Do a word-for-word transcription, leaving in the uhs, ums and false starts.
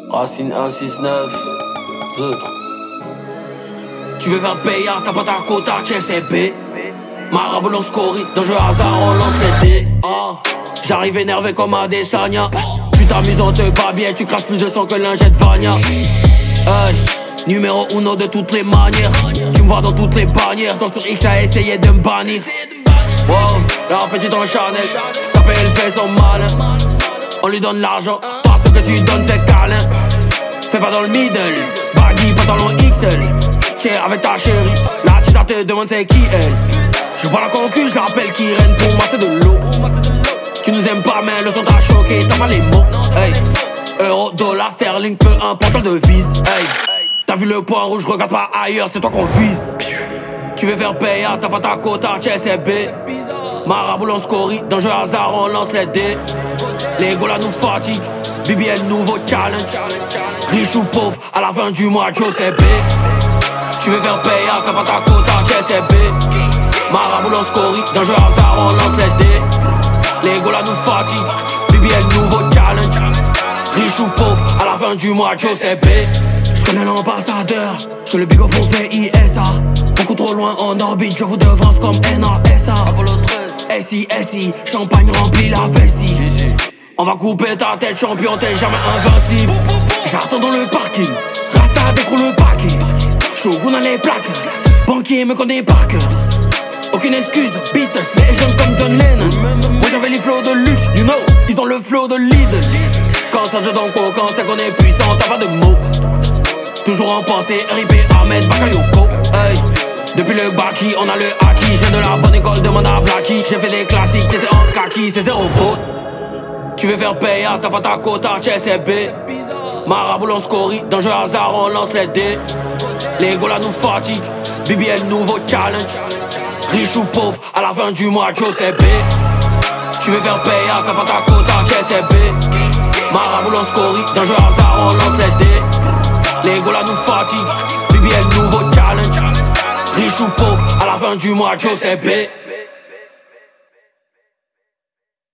Racine un six neuf, Zeutre. Tu veux faire payer, t'as pas ta quota, T S B. Marabout lance Cory, dans jeu hasard on lance les dés. Oh. J'arrive énervé comme Adesanya. Tu t'amuses, on te bat bien, tu craches plus de sang que lingette Vania. Hey, numéro uno de toutes les manières. Tu me vois dans toutes les bannières, sans sur X a essayé de me bannir. Wow, la petite en Chanel, sa paye elle fait son malin. On lui donne l'argent, parce que tu donnes c'est câlin. Fais pas dans le middle, baggy, pantalon X L. Tiens avec ta chérie, la tita te demande c'est qui elle. Je vois la concu, je l'appelle qui reine, pour moi c'est de l'eau. Tu nous aimes pas mais le son t'a choqué, t'as pas les mots. Hey, euro, dollar, sterling, peu importe la devise. Hey, t'as vu le point rouge, regarde pas ailleurs, c'est toi qu'on vise. Tu veux faire payer, t'as pas ta quota, T S B. Marabout lance Cory, dans jeu hasard on lance les dés. Les gars là nous fatigue, B B L nouveau challenge. Riche ou pauvre, à la fin du mois, Joe c'est B. Tu veux faire payer, t'as pas ta quota, T S B. Marabout lance Cory, dans jeu hasard on lance les dés. Les gars là nous fatigue, B B L nouveau challenge. Riche ou pauvre, à la fin du mois, Joe c'est B. J'connais l'ambassadeur, j'fais le big up pour V I S A. Beaucoup trop loin en orbite, je vous devance comme N A S A. S I S I, champagne rempli la vessie. On va couper ta tête, champion, t'es jamais invincible. J'attends dans le parking, Rasta décroule le paquet. Shogun a les plaques, banquier me connaît par cœur. Aucune excuse, Beatles, les jeunes comme John Lennon. Moi j'avais les flows de luxe, you know, ils ont le flow de Lidl. Quand ça te donne quoi, quand c'est qu'on est puissant, t'as pas de mots. Toujours en pensée, R I P Ahmed Bakayoko. Hey, depuis le Baki, on a le Haki. Je viens de la bonne école, demande à Blacky. J'ai fait des classiques, c'était en kaki, c'est zéro faute. Tu veux faire payer, t'as pas ta quota, T S B. Marabout lance Cory, dans jeu hasard on lance les dés. Les gars là nous fatigue, B B L nouveau challenge. Riche ou pauvre, à la fin du mois, Joe c'est B. Tu veux faire payer, t'as pas ta quota, T S B. Marabout lance Cory, dans jeu hasard on lance les dés. Les gars là nous fatigue, B B L nouveau challenge. Riche ou pauvre, à la fin du mois, Joe c'est B.